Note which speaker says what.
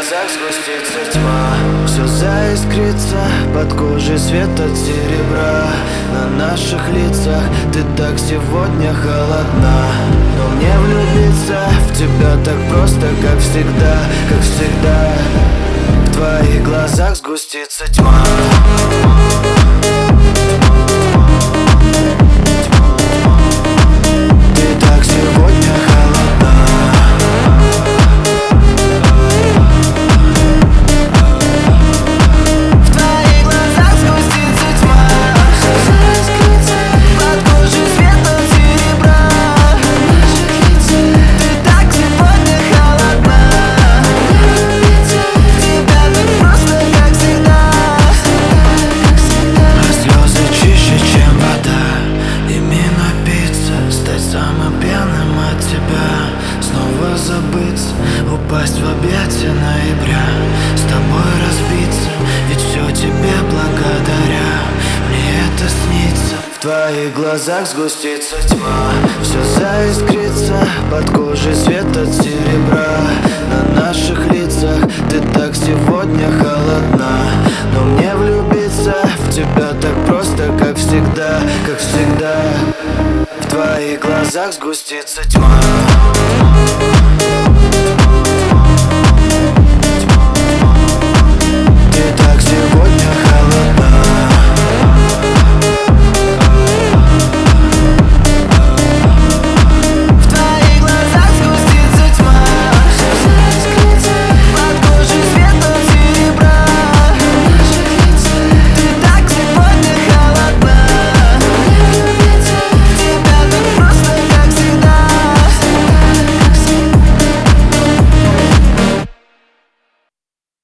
Speaker 1: глазах сгустится тьма, все заискрится, под кожей свет от серебра. На наших лицах ты так сегодня холодна, но мне влюбиться в тебя так просто, как всегда, как всегда. В твоих глазах сгустится тьма. Упасть в объятия ноября, с тобой разбиться, ведь все тебе благодаря. Мне это снится. В твоих глазах сгустится тьма, все заискрится, под кожей свет от серебра. На наших лицах ты так сегодня холодна, но мне влюбиться в тебя так просто, как всегда, как всегда. В твоих глазах сгустится тьма. Ты так сегодня холодна.